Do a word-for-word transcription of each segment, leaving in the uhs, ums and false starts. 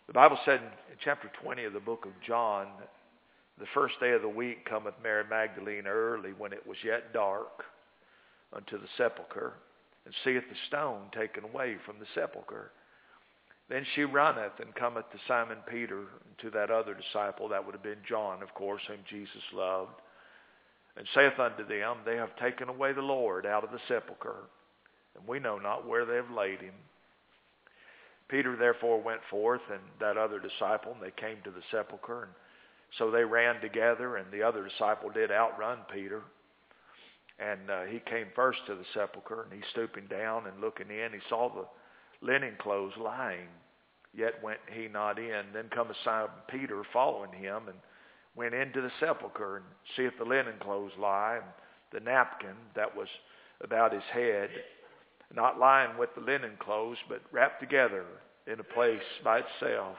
The Bible said in chapter twenty of the book of John, the first day of the week cometh Mary Magdalene early, when it was yet dark, unto the sepulchre, and seeth the stone taken away from the sepulchre. Then she runneth and cometh to Simon Peter and to that other disciple, that would have been John, of course, whom Jesus loved, and saith unto them, They have taken away the Lord out of the sepulchre, and we know not where they have laid him. Peter therefore went forth, and that other disciple, and they came to the sepulchre, and so they ran together, and the other disciple did outrun Peter. And uh, he came first to the sepulchre, and he stooping down and looking in, he saw the linen clothes lying, yet went he not in. Then cometh Simon Peter following him, and went into the sepulchre, and seeth the linen clothes lie, and the napkin that was about his head, not lying with the linen clothes, but wrapped together in a place by itself.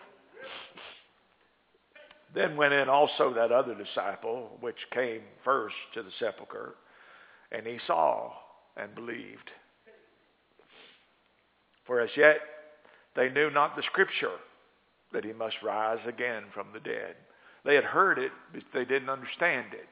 Then went in also that other disciple, which came first to the sepulchre, and he saw and believed. For as yet they knew not the scripture, that he must rise again from the dead. They had heard it, but they didn't understand it.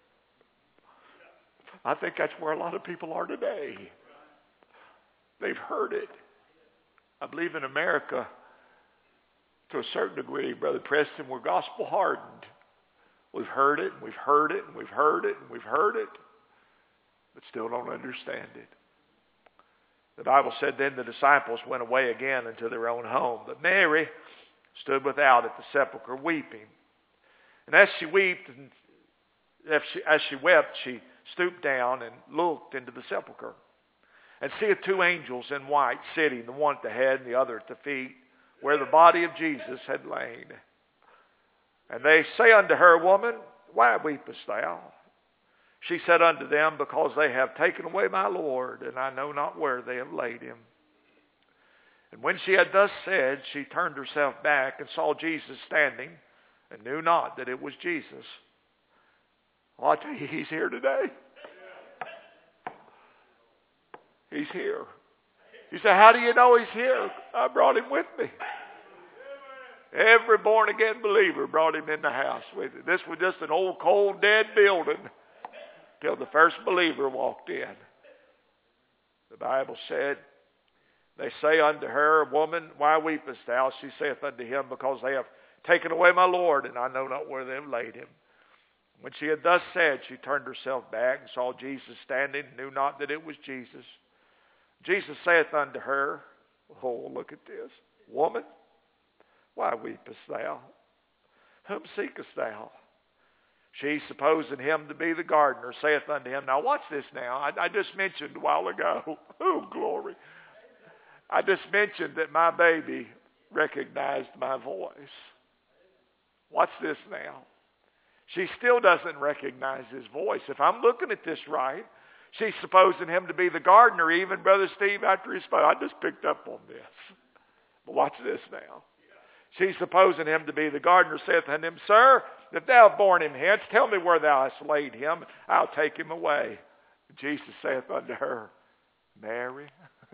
I think that's where a lot of people are today. They've heard it. I believe in America, to a certain degree, Brother Preston, we're gospel hardened. We've heard it, and we've heard it, and we've heard it, and we've heard it, but still don't understand it. The Bible said, Then the disciples went away again into their own home, but Mary stood without at the sepulchre weeping. And as she wept, and as she, as she wept, she stooped down and looked into the sepulchre, and seeth two angels in white sitting, the one at the head and the other at the feet, where the body of Jesus had lain. And they say unto her, Woman, why weepest thou? She said unto them, Because they have taken away my Lord, and I know not where they have laid him. And when she had thus said, she turned herself back and saw Jesus standing, and knew not that it was Jesus. Well, I tell you, he's here today. He's here. You say, how do you know he's here? I brought him with me. Every born-again believer brought him in the house with him. This was just an old, cold, dead building till the first believer walked in. The Bible said, They say unto her, Woman, why weepest thou? She saith unto him, Because they have taken away my Lord, and I know not where they have laid him. When she had thus said, she turned herself back and saw Jesus standing, and knew not that it was Jesus. Jesus saith unto her, Oh, look at this. Woman, why weepest thou? Whom seekest thou? She, supposing him to be the gardener, saith unto him, Now watch this now. I, I just mentioned a while ago. Oh, glory. I just mentioned that my baby recognized my voice. Watch this now. She still doesn't recognize his voice. If I'm looking at this right, she's supposing him to be the gardener, even Brother Steve, after he spoke. I just picked up on this. But watch this now. She's supposing him to be the gardener, saith unto him, Sir, if thou have borne him hence, tell me where thou hast laid him, I'll take him away. And Jesus saith unto her, Mary.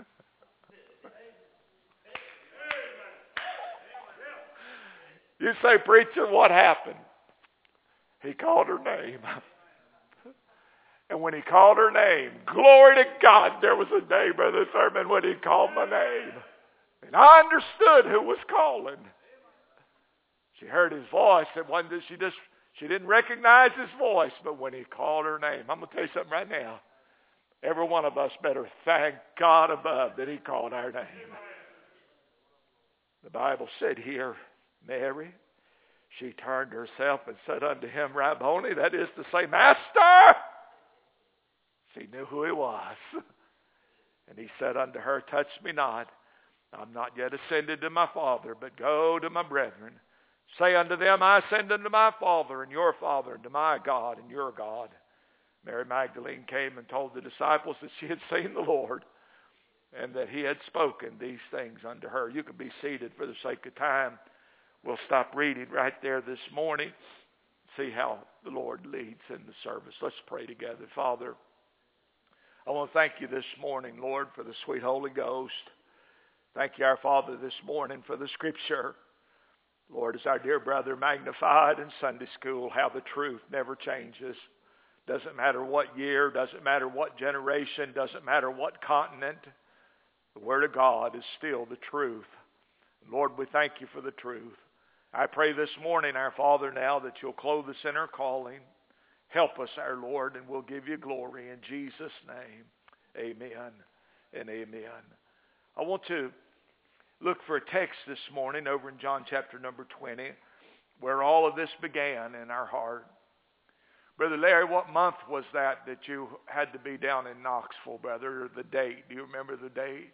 You say, Preacher, what happened? He called her name. And when he called her name, glory to God, there was a day, Brother Thurman, when he called my name. And I understood who was calling. She heard his voice. It wasn't that she just she didn't recognize his voice, but when he called her name, I'm going to tell you something right now. Every one of us better thank God above that he called our name. The Bible said here, Mary, she turned herself and said unto him, Rabboni, that is to say, Master. She knew who he was. And he said unto her, Touch me not. I'm not yet ascended to my Father, but go to my brethren. Say unto them, I ascend unto my Father and your Father, and to my God and your God. Mary Magdalene came and told the disciples that she had seen the Lord, and that he had spoken these things unto her. You can be seated for the sake of time. We'll stop reading right there this morning. See how the Lord leads in the service. Let's pray together. Father, I want to thank you this morning, Lord, for the sweet Holy Ghost. Thank you, our Father, this morning for the Scripture. Lord, as our dear brother magnified in Sunday school, how the truth never changes. Doesn't matter what year, doesn't matter what generation, doesn't matter what continent. The Word of God is still the truth. Lord, we thank you for the truth. I pray this morning, our Father, now that you'll clothe us in our calling. Help us, our Lord, and we'll give you glory in Jesus' name. Amen and amen. I want to look for a text this morning over in John chapter number twenty, where all of this began in our heart. Brother Larry, what month was that that you had to be down in Knoxville, brother, or the date? Do you remember the date?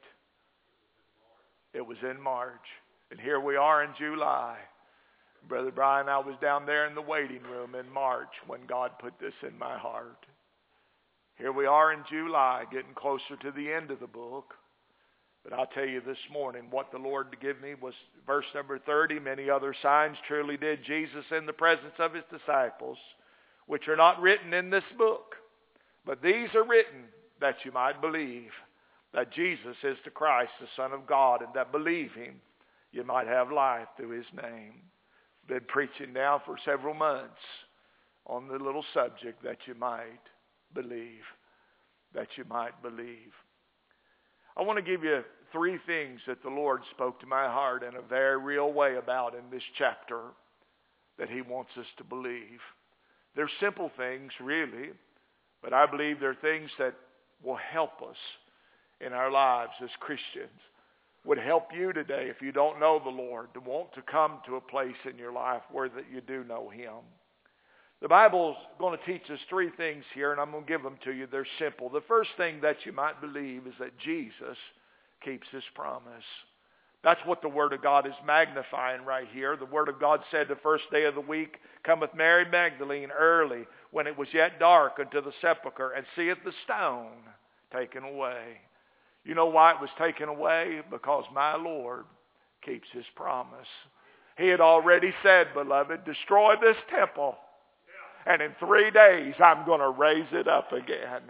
It was in March. And here we are in July. Brother Brian, I was down there in the waiting room in March when God put this in my heart. Here we are in July, getting closer to the end of the book. But I'll tell you this morning, what the Lord gave me was verse number thirty. Many other signs truly did Jesus in the presence of his disciples, which are not written in this book. But these are written that you might believe that Jesus is the Christ, the Son of God, and that believing you might have life through his name. Been preaching now for several months on the little subject that you might believe, that you might believe. I want to give you three things that the Lord spoke to my heart in a very real way about in this chapter that he wants us to believe. They're simple things, really, but I believe they're things that will help us in our lives as Christians. Would help you today if you don't know the Lord to want to come to a place in your life where that you do know him. The Bible's going to teach us three things here, and I'm going to give them to you. They're simple. The first thing that you might believe is that Jesus keeps his promise. That's what the Word of God is magnifying right here. The Word of God said the first day of the week cometh Mary Magdalene early, when it was yet dark, unto the sepulchre, and seeth the stone taken away. You know why it was taken away? Because my Lord keeps his promise. He had already said, beloved, destroy this temple, and in three days I'm going to raise it up again.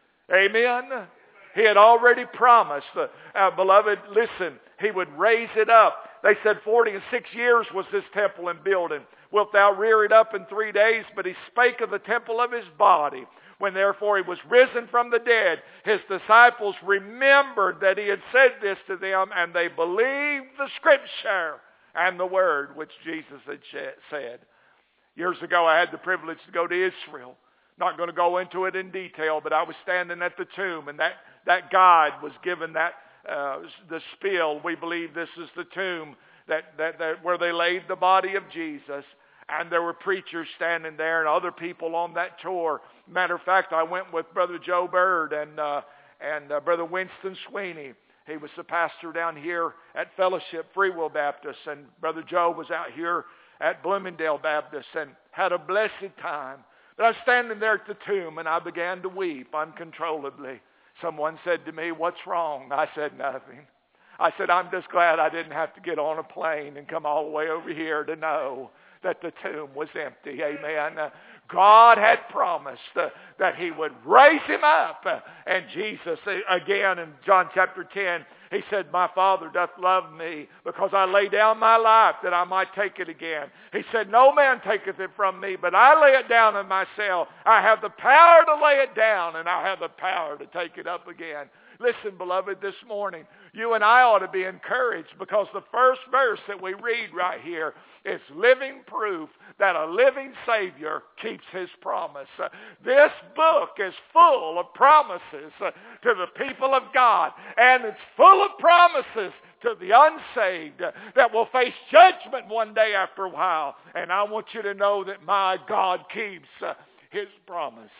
Amen? He had already promised. Uh, beloved, listen, he would raise it up. They said forty and six years was this temple in building. Wilt thou rear it up in three days? But he spake of the temple of his body. When therefore he was risen from the dead, his disciples remembered that he had said this to them, and they believed the scripture and the word which Jesus had said. Years ago, I had the privilege to go to Israel. Not going to go into it in detail, but I was standing at the tomb, and that, that guide was given that uh, the spiel. We believe this is the tomb that, that, that where they laid the body of Jesus. And there were preachers standing there and other people on that tour. Matter of fact, I went with Brother Joe Bird and uh, and uh, Brother Winston Sweeney. He was the pastor down here at Fellowship Free Will Baptist, and Brother Joe was out here at Bloomingdale Baptist, and had a blessed time. But I was standing there at the tomb, and I began to weep uncontrollably. Someone said to me, "What's wrong?" I said, "Nothing." I said, "I'm just glad I didn't have to get on a plane and come all the way over here to know that the tomb was empty." Amen. Uh, God had promised uh, that he would raise him up. Uh, and Jesus, uh, again in John chapter ten, he said, "My Father doth love me, because I lay down my life that I might take it again." He said, "No man taketh it from me, but I lay it down in myself. I have the power to lay it down, and I have the power to take it up again." Listen, beloved, this morning, you and I ought to be encouraged, because the first verse that we read right here is living proof that a living Savior keeps his promise. Uh, this book is full of promises uh, to the people of God, and it's full of promises to the unsaved uh, that will face judgment one day after a while. And I want you to know that my God keeps uh, his promise.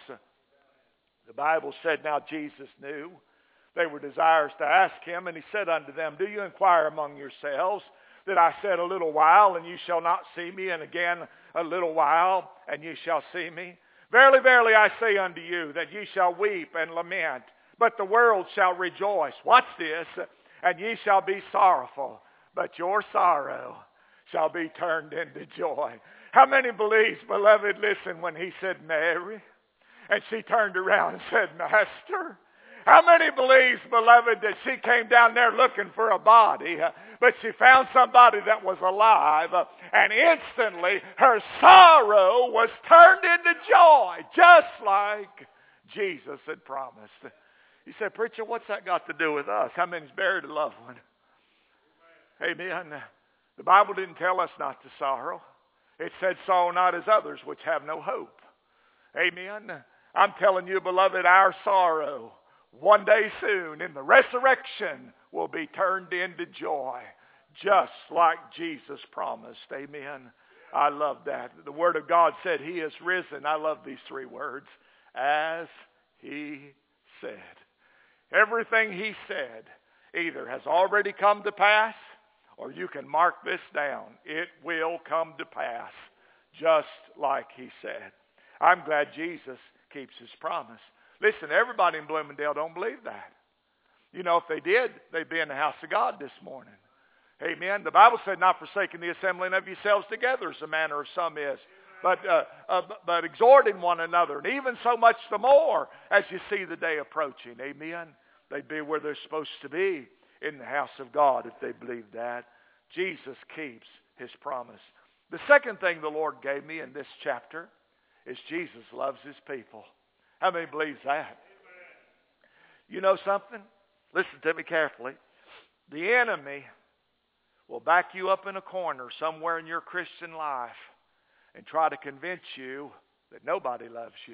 The Bible said, now Jesus knew they were desirous to ask him, and he said unto them, "Do you inquire among yourselves that I said a little while, and you shall not see me, and again a little while, and you shall see me? Verily, verily, I say unto you, that ye shall weep and lament, but the world shall rejoice." Watch this. "And ye shall be sorrowful, but your sorrow shall be turned into joy." How many believes, beloved, listen, when he said, "Mary," and she turned around and said, "Master," How many believes, beloved, that she came down there looking for a body, uh, but she found somebody that was alive, uh, and instantly her sorrow was turned into joy, just like Jesus had promised. You said, preacher, what's that got to do with us? How many's buried a loved one? Amen. The Bible didn't tell us not to sorrow. It said, sorrow not as others which have no hope. Amen. I'm telling you, beloved, our sorrow one day soon in the resurrection will be turned into joy, just like Jesus promised. Amen. I love that. The Word of God said He is risen. I love these three words. As He said. Everything He said either has already come to pass, or you can mark this down. It will come to pass, just like He said. I'm glad Jesus keeps His promise. Listen, everybody in Bloomingdale don't believe that. You know, if they did, they'd be in the house of God this morning. Amen. The Bible said, not forsaking the assembling of yourselves together, as the manner of some is, but uh, uh, but exhorting one another, and even so much the more as you see the day approaching. Amen. They'd be where they're supposed to be, in the house of God, if they believe that. Jesus keeps His promise. The second thing the Lord gave me in this chapter is Jesus loves His people. How many believes that? You know something? Listen to me carefully. The enemy will back you up in a corner somewhere in your Christian life and try to convince you that nobody loves you,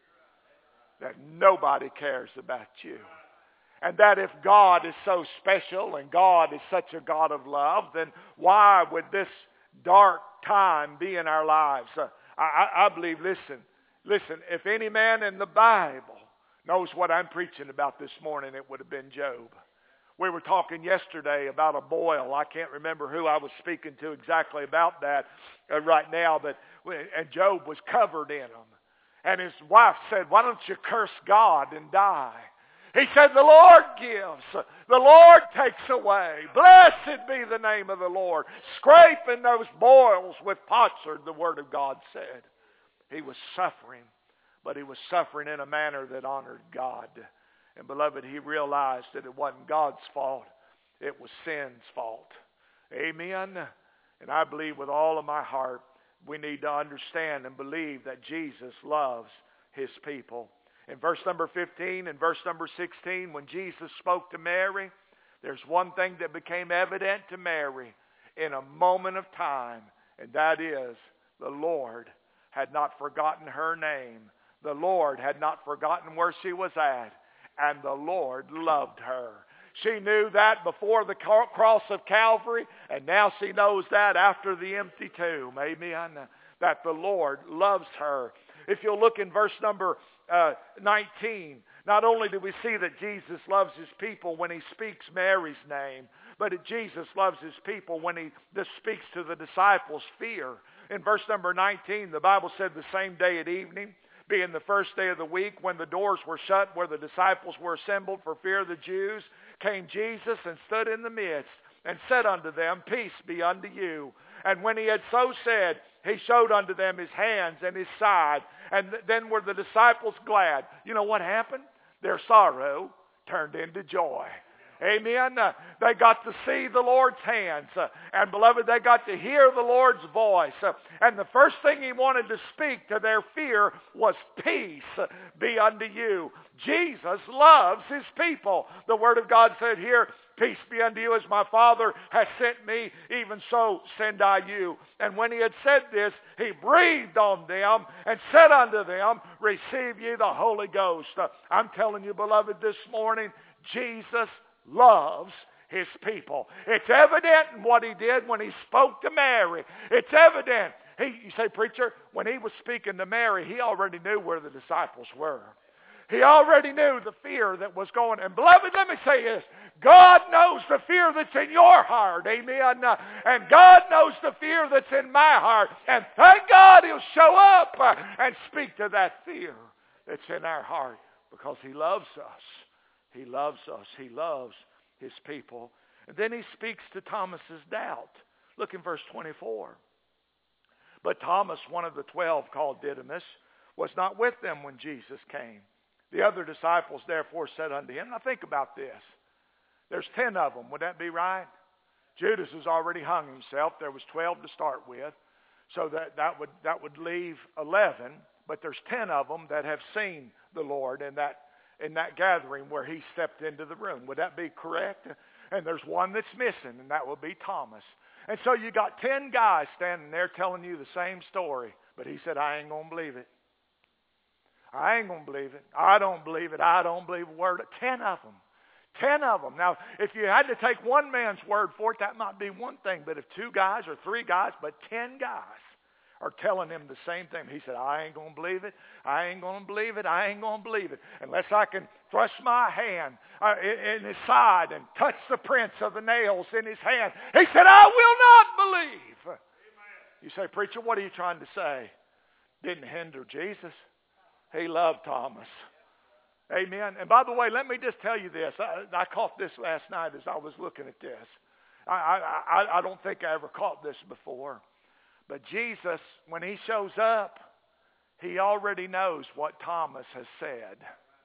that nobody cares about you, and that if God is so special and God is such a God of love, then why would this dark time be in our lives? Uh, I, I believe, listen, listen, if any man in the Bible knows what I'm preaching about this morning, it would have been Job. We were talking yesterday about a boil. I can't remember who I was speaking to exactly about that uh, right now, but and Job was covered in them. And his wife said, why don't you curse God and die? He said, the Lord gives, the Lord takes away. Blessed be the name of the Lord. Scraping those boils with potsherd, the Word of God said. He was suffering, but he was suffering in a manner that honored God. And beloved, he realized that it wasn't God's fault. It was sin's fault. Amen. And I believe with all of my heart, we need to understand and believe that Jesus loves His people. In verse number fifteen and verse number sixteen, when Jesus spoke to Mary, there's one thing that became evident to Mary in a moment of time, and that is the Lord had not forgotten her name. The Lord had not forgotten where she was at. And the Lord loved her. She knew that before the cross of Calvary, and now she knows that after the empty tomb. Amen. That the Lord loves her. If you'll look in verse number uh, nineteen, not only do we see that Jesus loves His people when He speaks Mary's name, but Jesus loves His people when He just speaks to the disciples' fear. In verse number nineteen, the Bible said the same day at evening, being the first day of the week, when the doors were shut where the disciples were assembled for fear of the Jews, came Jesus and stood in the midst and said unto them, peace be unto you. And when He had so said, He showed unto them His hands and His side. And then were the disciples glad. You know what happened? Their sorrow turned into joy. Amen. Uh, they got to see the Lord's hands. Uh, and beloved, they got to hear the Lord's voice. Uh, and the first thing He wanted to speak to their fear was peace be unto you. Jesus loves His people. The Word of God said here, peace be unto you, as my Father has sent me, even so send I you. And when He had said this, He breathed on them and said unto them, receive ye the Holy Ghost. Uh, I'm telling you, beloved, this morning, Jesus loves His people. It's evident in what He did when He spoke to Mary. It's evident. He, you say, preacher, when He was speaking to Mary, He already knew where the disciples were. He already knew the fear that was going. And beloved, let me say this. God knows the fear that's in your heart. Amen. And God knows the fear that's in my heart. And thank God He'll show up and speak to that fear that's in our heart, because He loves us. He loves us. He loves His people. And then He speaks to Thomas's doubt. Look in verse twenty-four. But Thomas, one of the twelve, called Didymus, was not with them when Jesus came. The other disciples therefore said unto him, now think about this. There's ten of them. Would that be right? Judas has already hung himself. There was twelve to start with. So that, that would that would leave eleven. But there's ten of them that have seen the Lord in that in that gathering where he stepped into the room. Would that be correct? And there's one that's missing, and that would be Thomas. And so you got ten guys standing there telling you the same story. But he said, I ain't going to believe it. I ain't going to believe it. I don't believe it. I don't believe a word. Ten of them. Ten of them. Now, if you had to take one man's word for it, that might be one thing. But if two guys or three guys, but ten guys are telling him the same thing. He said, I ain't going to believe it. I ain't going to believe it. I ain't going to believe it. Unless I can thrust my hand uh, in, in his side and touch the prints of the nails in his hand. He said, I will not believe. Amen. You say, preacher, what are you trying to say? Didn't hinder Jesus. He loved Thomas. Amen. And by the way, let me just tell you this. I, I caught this last night as I was looking at this. I, I, I, I don't think I ever caught this before. But Jesus, when he shows up, he already knows what Thomas has said.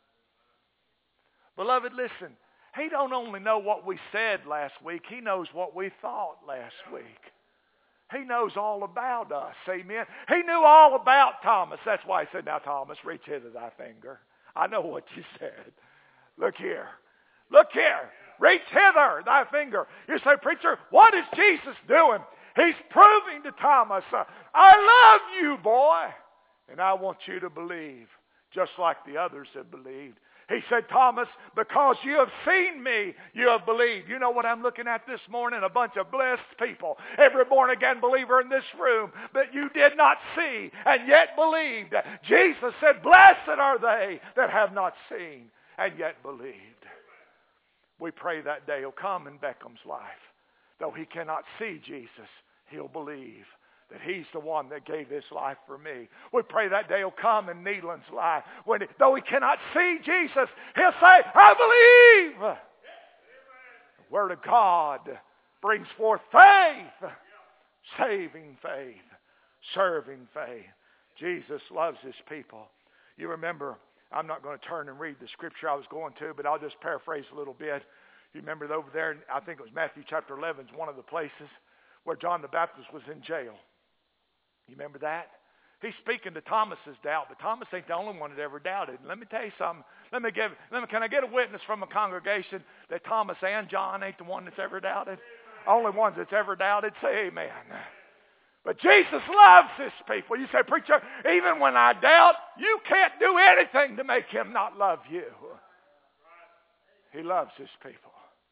Beloved, listen. He don't only know what we said last week. He knows what we thought last week. He knows all about us. Amen. He knew all about Thomas. That's why he said, now Thomas, reach hither thy finger. I know what you said. Look here. Look here. Reach hither thy finger. You say, preacher, what is Jesus doing? He's proving to Thomas, uh, I love you, boy. And I want you to believe, just like the others have believed. He said, Thomas, because you have seen me, you have believed. You know what I'm looking at this morning? A bunch of blessed people. Every born-again believer in this room. But you did not see and yet believed. Jesus said, blessed are they that have not seen and yet believed. We pray that day will come in Beckham's life. Though he cannot see Jesus, he'll believe that he's the one that gave his life for me. We pray that day will come in Needland's life. When he, though he cannot see Jesus, he'll say, I believe. The Word of God brings forth faith, saving faith, serving faith. Jesus loves his people. You remember, I'm not going to turn and read the scripture I was going to, but I'll just paraphrase a little bit. You remember over there, I think it was Matthew chapter eleven is one of the places where John the Baptist was in jail. You remember that? He's speaking to Thomas's doubt, but Thomas ain't the only one that ever doubted. And let me tell you something. Let me give. Let me. Can I get a witness from a congregation that Thomas and John ain't the one that's ever doubted? Only ones that's ever doubted. Say amen. But Jesus loves his people. You say, preacher, even when I doubt, you can't do anything to make him not love you. He loves his people.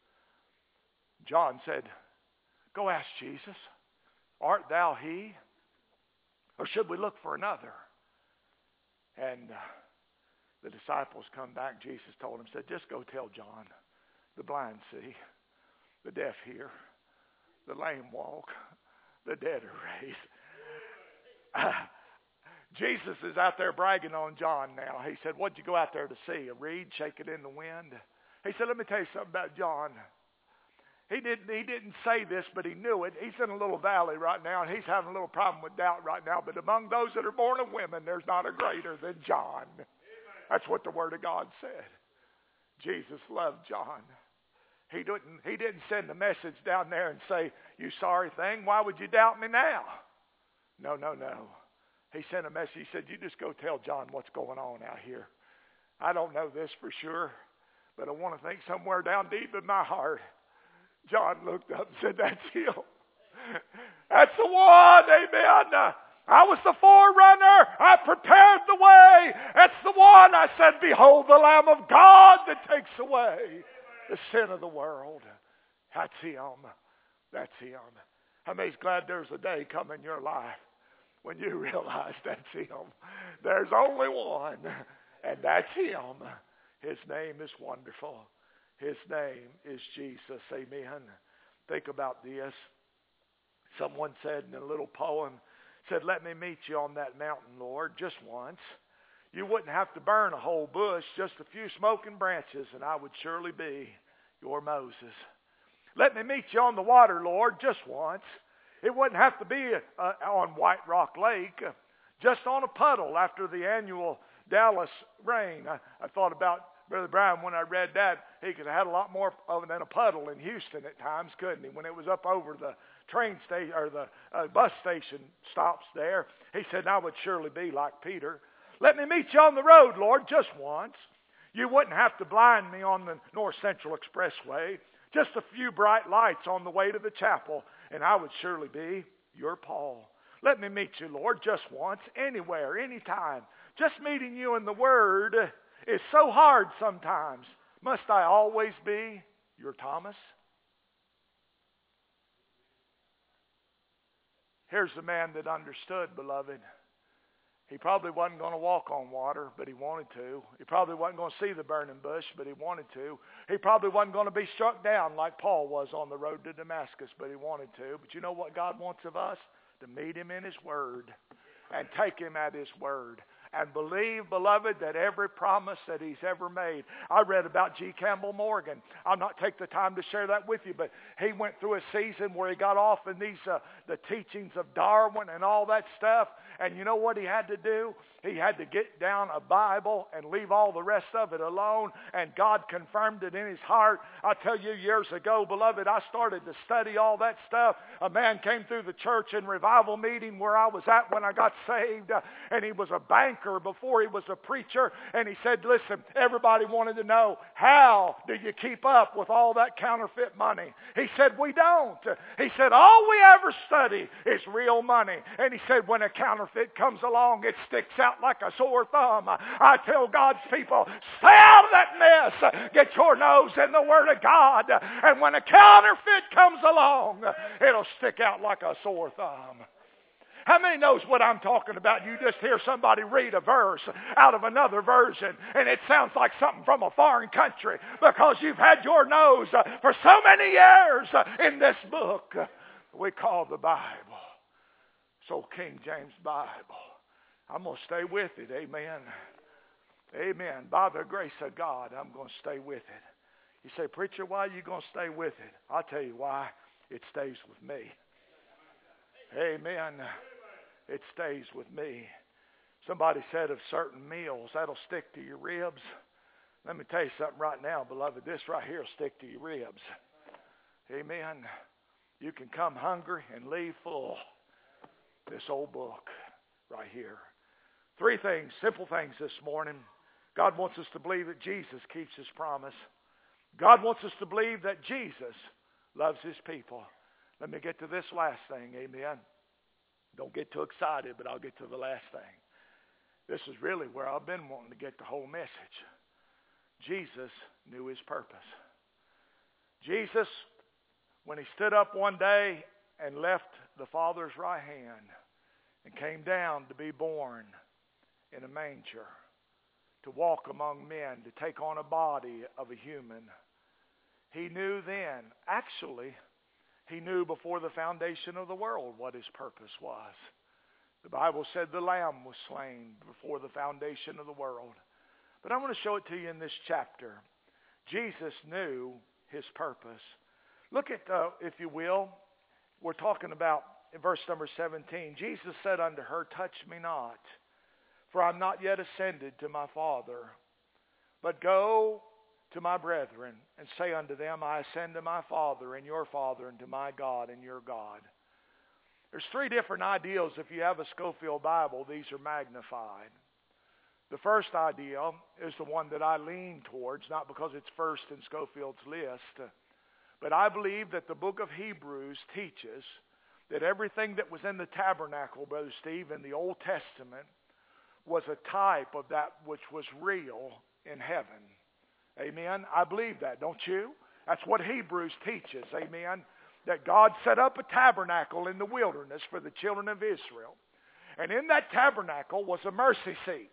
John said, go ask Jesus, art thou he? Or should we look for another? And uh, the disciples come back. Jesus told them, said, just go tell John. The blind see, the deaf hear, the lame walk, the dead are raised. Uh, Jesus is out there bragging on John now. He said, what'd you go out there to see? A reed shaking in the wind? He said, let me tell you something about John. He didn't, he didn't say this, but he knew it. He's in a little valley right now, and he's having a little problem with doubt right now. But among those that are born of women, there's not a greater than John. That's what the Word of God said. Jesus loved John. He didn't, he didn't send a message down there and say, you sorry thing, why would you doubt me now? No, no, no. He sent a message. He said, you just go tell John what's going on out here. I don't know this for sure, but I want to think somewhere down deep in my heart, John looked up and said, that's him. That's the one, amen. I was the forerunner. I prepared the way. That's the one. I said, behold the Lamb of God that takes away the sin of the world. That's him. That's him. How many's glad there's a day coming in your life when you realize that's him? There's only one, and that's him. His name is wonderful. His name is Jesus. Amen. Think about this. Someone said in a little poem, said, let me meet you on that mountain, Lord, just once. You wouldn't have to burn a whole bush, just a few smoking branches, and I would surely be your Moses. Let me meet you on the water, Lord, just once. It wouldn't have to be uh, on White Rock Lake, uh, just on a puddle after the annual Dallas rain. I, I thought about Brother Brian when I read that. He could have had a lot more of it than a puddle in Houston at times, couldn't he? When it was up over the train station or the uh, bus station stops there, he said, I would surely be like Peter. Let me meet you on the road, Lord, just once. You wouldn't have to blind me on the North Central Expressway. Just a few bright lights on the way to the chapel, and I would surely be your Paul. Let me meet you, Lord, just once, anywhere, anytime. Just meeting you in the Word is so hard sometimes. Must I always be your Thomas? Here's the man that understood, beloved. He probably wasn't going to walk on water, but he wanted to. He probably wasn't going to see the burning bush, but he wanted to. He probably wasn't going to be struck down like Paul was on the road to Damascus, but he wanted to. But you know what God wants of us? To meet him in his word and take him at his word. And believe, beloved, that every promise that he's ever made. I read about G. Campbell Morgan. I'll not take the time to share that with you, but he went through a season where he got off in these uh, the teachings of Darwin and all that stuff. And you know what he had to do? He had to get down a Bible and leave all the rest of it alone. And God confirmed it in his heart. I tell you, years ago, beloved, I started to study all that stuff. A man came through the church in revival meeting where I was at when I got saved. Uh, and he was a banker before he was a preacher. And he said, listen, everybody wanted to know, how do you keep up with all that counterfeit money? He said, we don't. He said, all we ever study is real money. And he said, when a counterfeit comes along, it sticks out like a sore thumb. I tell God's people, stay out of that mess. Get your nose in the Word of God. And when a counterfeit comes along, it'll stick out like a sore thumb. How many knows what I'm talking about? You just hear somebody read a verse out of another version, and it sounds like something from a foreign country because you've had your nose for so many years in this book we call the Bible. So King James Bible. I'm going to stay with it. Amen. Amen. By the grace of God, I'm going to stay with it. You say, preacher, why are you going to stay with it? I'll tell you why. It stays with me. Amen. It stays with me. Somebody said of certain meals, that'll stick to your ribs. Let me tell you something right now, beloved. This right here will stick to your ribs. Amen. You can come hungry and leave full. This old book right here. Three things, simple things this morning. God wants us to believe that Jesus keeps his promise. God wants us to believe that Jesus loves his people. Let me get to this last thing. Amen. Don't get too excited, but I'll get to the last thing. This is really where I've been wanting to get the whole message. Jesus knew his purpose. Jesus, when he stood up one day and left the Father's right hand and came down to be born in a manger, to walk among men, to take on a body of a human, he knew then, actually, he knew before the foundation of the world what his purpose was. The Bible said the Lamb was slain before the foundation of the world. But I want to show it to you in this chapter. Jesus knew his purpose. Look at, uh, if you will, we're talking about in verse number seventeen. Jesus said unto her, touch me not, for I'm not yet ascended to my Father, but go to my brethren and say unto them, I ascend to my Father and your Father, and to my God and your God. There's three different ideals. If you have a Scofield Bible, these are magnified. The first idea is the one that I lean towards, not because it's first in Scofield's list, but I believe that the book of Hebrews teaches that everything that was in the tabernacle, Brother Steve, in the Old Testament was a type of that which was real in heaven. Amen. I believe that, don't you? That's what Hebrews teaches. Amen. That God set up a tabernacle in the wilderness for the children of Israel. And in that tabernacle was a mercy seat.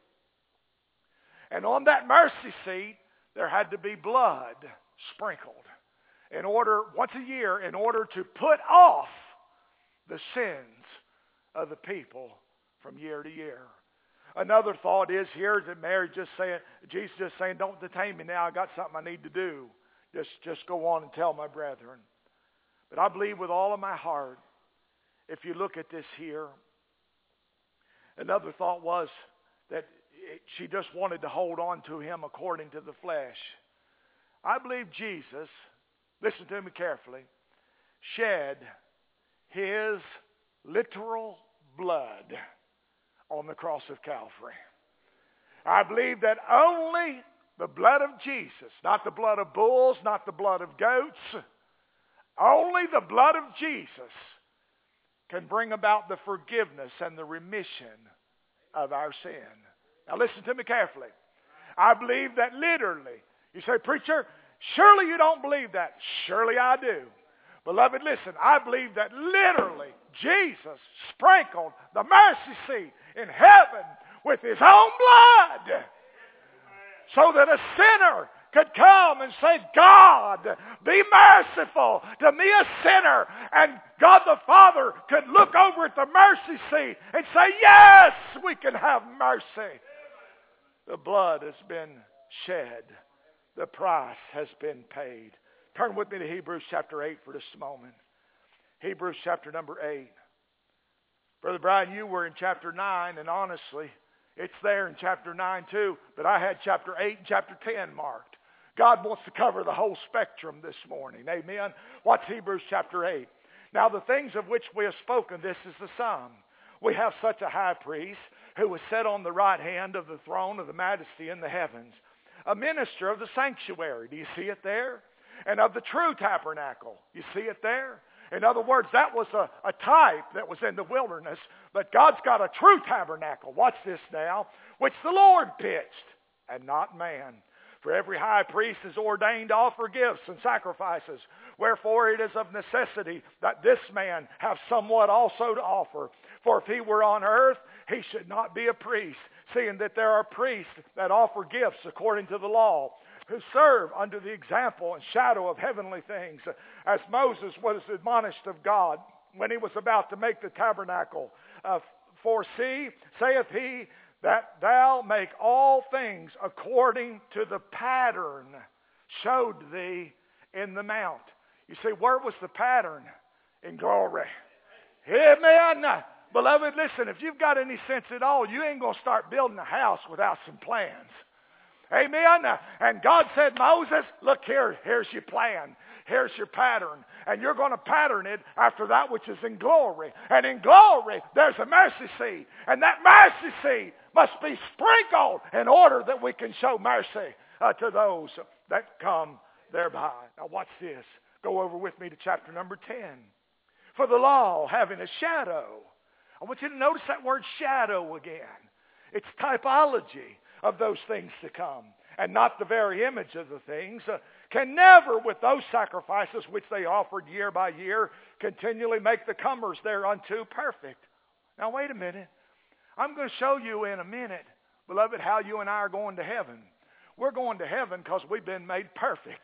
And on that mercy seat, there had to be blood sprinkled in order, once a year, in order to put off the sins of the people from year to year. Another thought is here that Mary just saying, Jesus just saying, don't detain me now. I got something I need to do. Just, just go on and tell my brethren. But I believe with all of my heart, if you look at this here, another thought was that she just wanted to hold on to him according to the flesh. I believe Jesus, listen to me carefully, shed his literal blood on the cross of Calvary. I believe that only the blood of Jesus, not the blood of bulls, not the blood of goats, only the blood of Jesus can bring about the forgiveness and the remission of our sin. Now listen to me carefully. I believe that literally. You say, preacher, surely you don't believe that. Surely I do. Beloved, listen, I believe that literally Jesus sprinkled the mercy seat in heaven with his own blood so that a sinner could come and say, God, be merciful to me, a sinner. And God the Father could look over at the mercy seat and say, yes, we can have mercy. The blood has been shed. The price has been paid. Turn with me to Hebrews chapter eight for just a moment. Hebrews chapter number eight. Brother Brian, you were in chapter nine, and honestly, it's there in chapter nine too, but I had chapter eight and chapter ten marked. God wants to cover the whole spectrum this morning. Amen. What's Hebrews chapter eight? Now the things of which we have spoken, this is the sum. We have such a high priest who was set on the right hand of the throne of the majesty in the heavens, a minister of the sanctuary. Do you see it there? And of the true tabernacle. You see it there? In other words, that was a, a type that was in the wilderness, but God's got a true tabernacle. Watch this now, which the Lord pitched, and not man. For every high priest is ordained to offer gifts and sacrifices. Wherefore it is of necessity that this man have somewhat also to offer. For if he were on earth, he should not be a priest, seeing that there are priests that offer gifts according to the law, who serve under the example and shadow of heavenly things, as Moses was admonished of God when he was about to make the tabernacle. Uh, For see, saith he, that thou make all things according to the pattern showed thee in the mount. You see, where was the pattern? In glory. Amen. Beloved, listen, if you've got any sense at all, you ain't going to start building a house without some plans. Amen. And God said, Moses, look here, here's your plan. Here's your pattern. And you're going to pattern it after that which is in glory. And in glory, there's a mercy seat. And that mercy seat must be sprinkled in order that we can show mercy uh, to those that come thereby. Now watch this. Go over with me to chapter number ten. For the law having a shadow. I want you to notice that word shadow again. It's typology of those things to come, and not the very image of the things, uh, can never, with those sacrifices which they offered year by year, continually make the comers thereunto perfect. Now wait a minute. I'm going to show you in a minute, beloved, how you and I are going to heaven. We're going to heaven because we've been made perfect.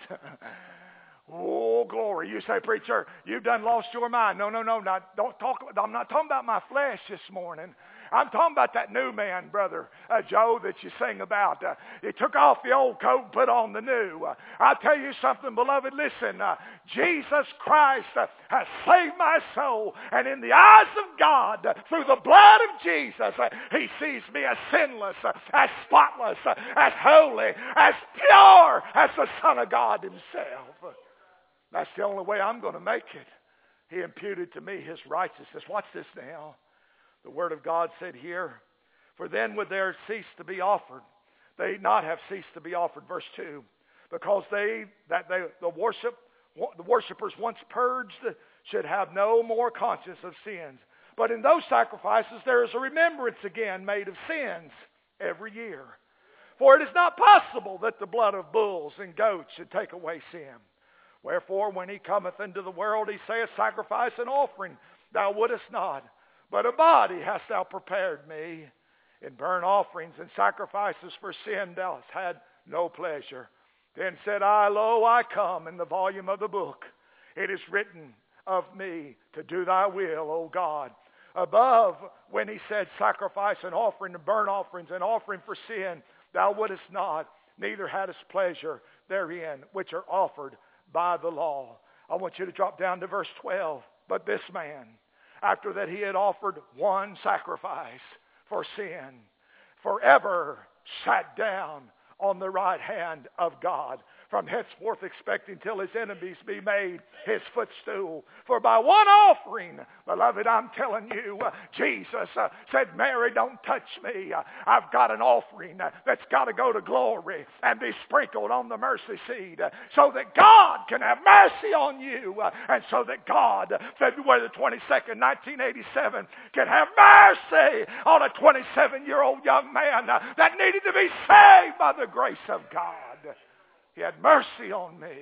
Oh, glory. You say, preacher, you've done lost your mind. No, no, no. Not, don't talk. I'm not talking about my flesh this morning. I'm talking about that new man, brother uh, Joe, that you sing about. Uh, he took off the old coat and put on the new. Uh, I'll tell you something, beloved. Listen, uh, Jesus Christ uh, has saved my soul. And in the eyes of God, uh, through the blood of Jesus, uh, he sees me as sinless, uh, as spotless, uh, as holy, as pure as the Son of God himself. Uh, that's the only way I'm going to make it. He imputed to me his righteousness. Watch this now. The Word of God said here, for then would there cease to be offered. They not have ceased to be offered, verse two, because they that they the worship the worshipers once purged should have no more conscience of sins. But in those sacrifices there is a remembrance again made of sins every year. For it is not possible that the blood of bulls and goats should take away sin. Wherefore, when he cometh into the world, he saith, sacrifice and offering thou wouldest not. But a body hast thou prepared me. In burnt offerings and sacrifices for sin thou hast had no pleasure. Then said I, lo, I come. In the volume of the book it is written of me to do thy will, O God. Above, when he said sacrifice and offering and burnt offerings and offering for sin, thou wouldest not, neither hadst pleasure therein, which are offered by the law. I want you to drop down to verse twelve. But this man, after that he had offered one sacrifice for sin, forever sat down on the right hand of God, from henceforth expecting till his enemies be made his footstool. For by one offering, beloved, I'm telling you, uh, Jesus uh, said, Mary, don't touch me. Uh, I've got an offering uh, that's got to go to glory and be sprinkled on the mercy seat uh, so that God can have mercy on you, uh, and so that God, uh, February the twenty-second, nineteen eighty-seven, can have mercy on a twenty-seven-year-old young man uh, that needed to be saved by the grace of God. He had mercy on me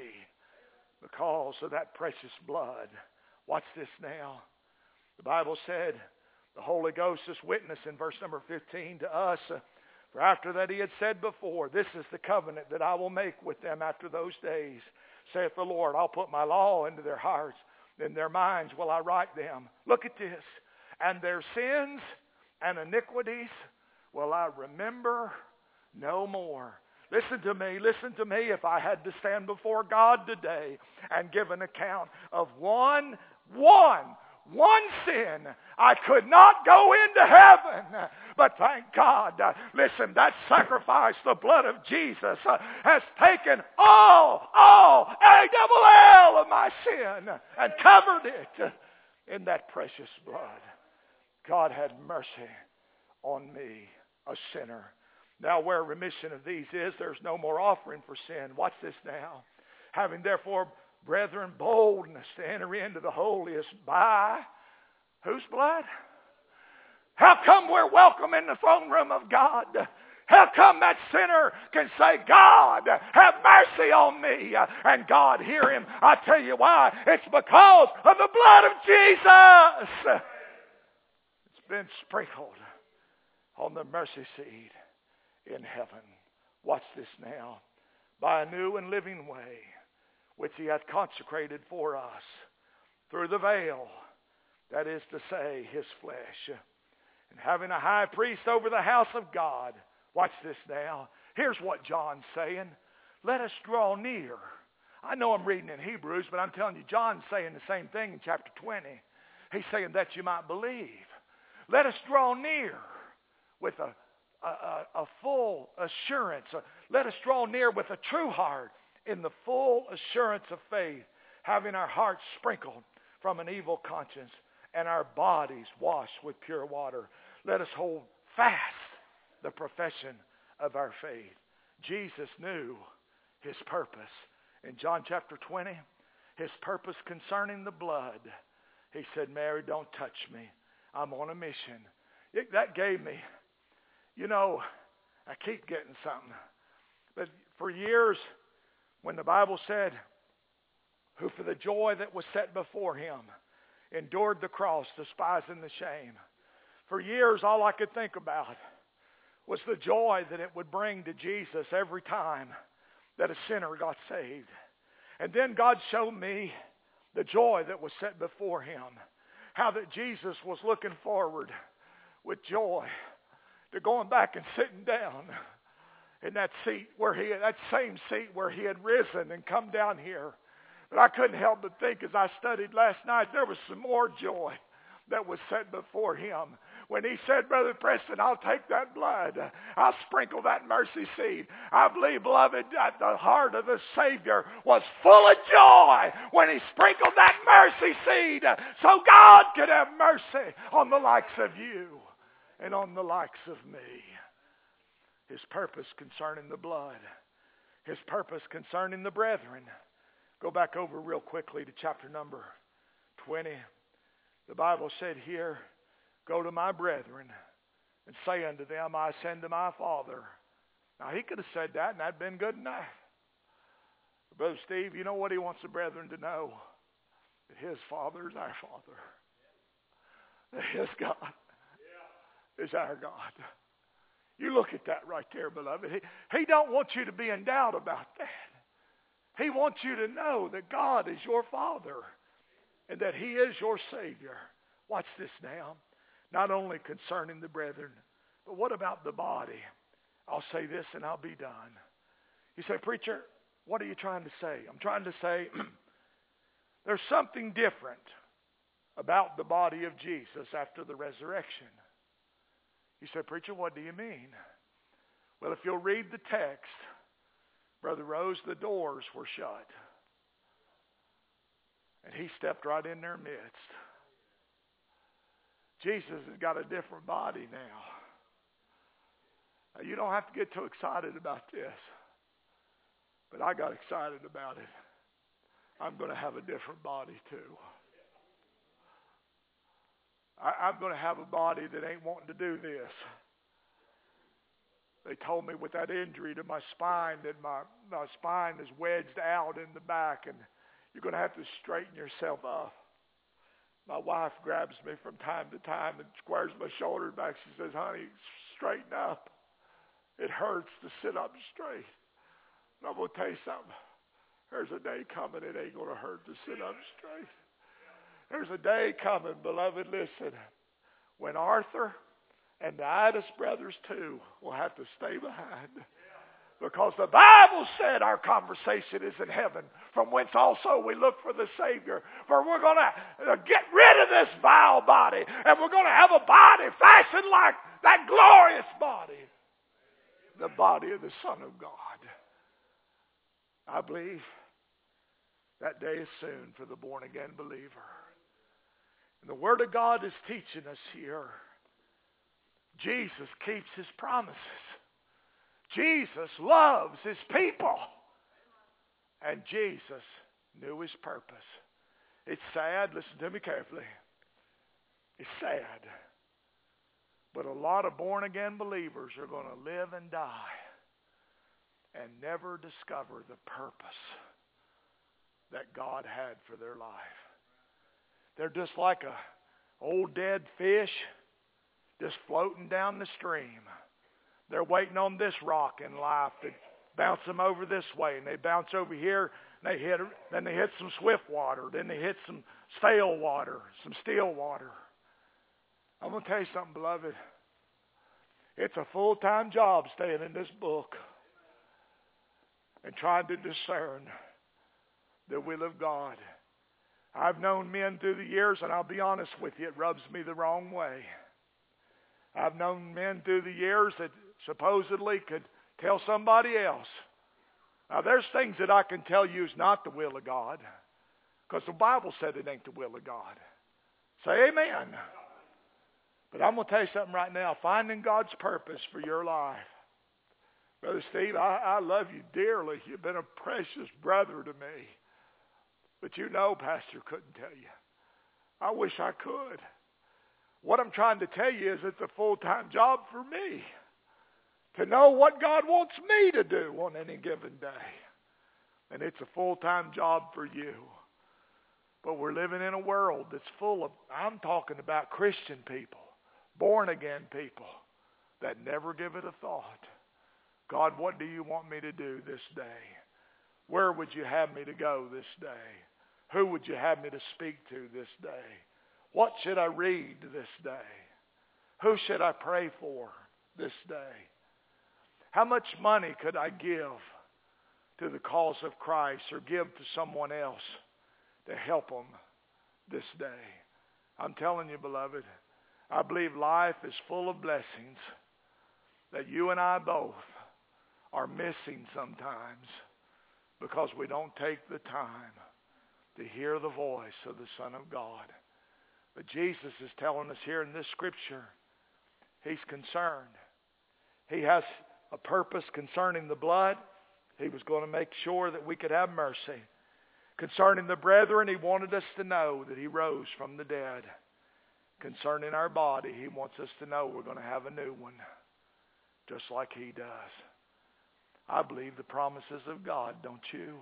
because of that precious blood. Watch this now. The Bible said the Holy Ghost is witness in verse number fifteen to us. For after that he had said before, this is the covenant that I will make with them after those days, saith the Lord. I'll put my law into their hearts, in their minds will I write them. Look at this. And their sins and iniquities will I remember no more. Listen to me, listen to me. If I had to stand before God today and give an account of one, one, one sin, I could not go into heaven. But thank God, uh, listen, that sacrifice, the blood of Jesus, uh, has taken all, all, A double L of my sin and covered it in that precious blood. God had mercy on me, a sinner. Now where remission of these is, there's no more offering for sin. Watch this now. Having therefore, brethren, boldness to enter into the holiest by whose blood? How come we're welcome in the throne room of God? How come that sinner can say, God, have mercy on me, and God hear him? I tell you why. It's because of the blood of Jesus. It's been sprinkled on the mercy seat in heaven. Watch this now. By a new and living way, which he hath consecrated for us through the veil, that is to say, his flesh. And having a high priest over the house of God. Watch this now. Here's what John's saying. Let us draw near. I know I'm reading in Hebrews, but I'm telling you, John's saying the same thing in chapter twenty. He's saying that you might believe. Let us draw near with a A, a, a full assurance. Let us draw near with a true heart in the full assurance of faith, having our hearts sprinkled from an evil conscience and our bodies washed with pure water. Let us hold fast the profession of our faith. Jesus knew his purpose. In John chapter twenty, his purpose concerning the blood. He said, Mary, don't touch me. I'm on a mission. It, that gave me... You know, I keep getting something. But for years, when the Bible said, who for the joy that was set before him, endured the cross, despising the shame. For years, all I could think about was the joy that it would bring to Jesus every time that a sinner got saved. And then God showed me the joy that was set before him. How that Jesus was looking forward with joy to going back and sitting down in that seat where he, that same seat where he had risen and come down here. But I couldn't help but think as I studied last night, there was some more joy that was set before him. When he said, Brother Preston, I'll take that blood. I'll sprinkle that mercy seed. I believe, beloved, that the heart of the Savior was full of joy when he sprinkled that mercy seed so God could have mercy on the likes of you and on the likes of me. His purpose concerning the blood. His purpose concerning the brethren. Go back over real quickly to chapter number twenty. The Bible said here, go to my brethren and say unto them, I ascend to my Father. Now he could have said that and that'd been good enough. But Brother Steve, you know what he wants the brethren to know? That his Father is our Father. That his God is our God. You look at that right there, beloved. He, he don't want you to be in doubt about that. He wants you to know that God is your Father and that he is your Savior. Watch this now. Not only concerning the brethren, but what about the body? I'll say this and I'll be done. You say, preacher, what are you trying to say? I'm trying to say there's something different about the body of Jesus after the resurrection. You say, preacher, what do you mean? Well, if you'll read the text, Brother Rose, the doors were shut. And he stepped right in their midst. Jesus has got a different body now. Now, you don't have to get too excited about this. But I got excited about it. I'm going to have a different body too. I, I'm going to have a body that ain't wanting to do this. They told me with that injury to my spine that my, my spine is wedged out in the back and you're going to have to straighten yourself up. My wife grabs me from time to time and squares my shoulders back. She says, honey, straighten up. It hurts to sit up straight. And I'm going to tell you something. There's a day coming it ain't going to hurt to sit up straight. There's a day coming, beloved, listen, when Arthur and the Idas brothers too will have to stay behind. Because the Bible said our conversation is in heaven, from whence also we look for the Savior. For we're going to get rid of this vile body, and we're going to have a body fashioned like that glorious body, the body of the Son of God. I believe that day is soon for the born-again believer. And the Word of God is teaching us here. Jesus keeps His promises. Jesus loves His people. And Jesus knew His purpose. It's sad. Listen to me carefully. It's sad. But a lot of born-again believers are going to live and die and never discover the purpose that God had for their life. They're just like a old dead fish just floating down the stream. They're waiting on this rock in life to bounce them over this way, and they bounce over here, and they hit, then they hit some swift water, then they hit some stale water, some still water. I'm going to tell you something, beloved. It's a full-time job staying in this book and trying to discern the will of God. I've known men through the years, and I'll be honest with you, it rubs me the wrong way. I've known men through the years that supposedly could tell somebody else. Now, there's things that I can tell you is not the will of God, because the Bible said it ain't the will of God. Say amen. But I'm going to tell you something right now. Finding God's purpose for your life. Brother Steve, I, I love you dearly. You've been a precious brother to me. But you know, Pastor couldn't tell you. I wish I could. What I'm trying to tell you is it's a full-time job for me to know what God wants me to do on any given day. And it's a full-time job for you. But we're living in a world that's full of, I'm talking about Christian people, born-again people that never give it a thought. God, what do you want me to do this day? Where would you have me to go this day? Who would you have me to speak to this day? What should I read this day? Who should I pray for this day? How much money could I give to the cause of Christ or give to someone else to help them this day? I'm telling you, beloved, I believe life is full of blessings that you and I both are missing sometimes because we don't take the time to hear the voice of the Son of God. But Jesus is telling us here in this scripture, He's concerned. He has a purpose concerning the blood. He was going to make sure that we could have mercy. Concerning the brethren, He wanted us to know that He rose from the dead. Concerning our body, He wants us to know we're going to have a new one, just like He does. I believe the promises of God, don't you?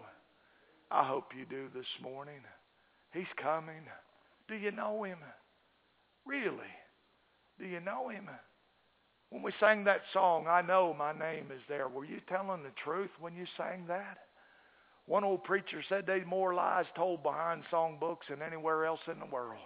I hope you do this morning. He's coming. Do you know Him? Really? Do you know Him? When we sang that song, I Know My Name Is There, were you telling the truth when you sang that? One old preacher said there's more lies told behind songbooks than anywhere else in the world.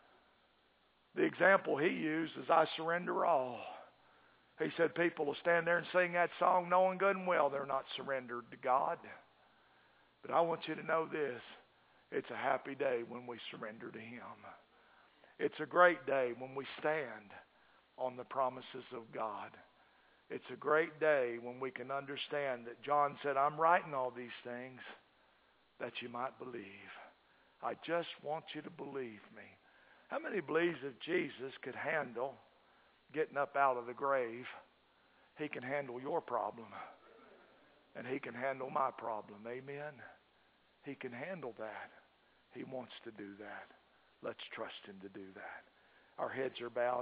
The example he used is I surrender all. He said people will stand there and sing that song knowing good and well they're not surrendered to God. But I want you to know this. It's a happy day when we surrender to Him. It's a great day when we stand on the promises of God. It's a great day when we can understand that John said, I'm writing all these things that you might believe. I just want you to believe me. How many believes if Jesus could handle getting up out of the grave, he can handle your problem, and he can handle my problem? Amen? He can handle that. He wants to do that. Let's trust him to do that. Our heads are bowed.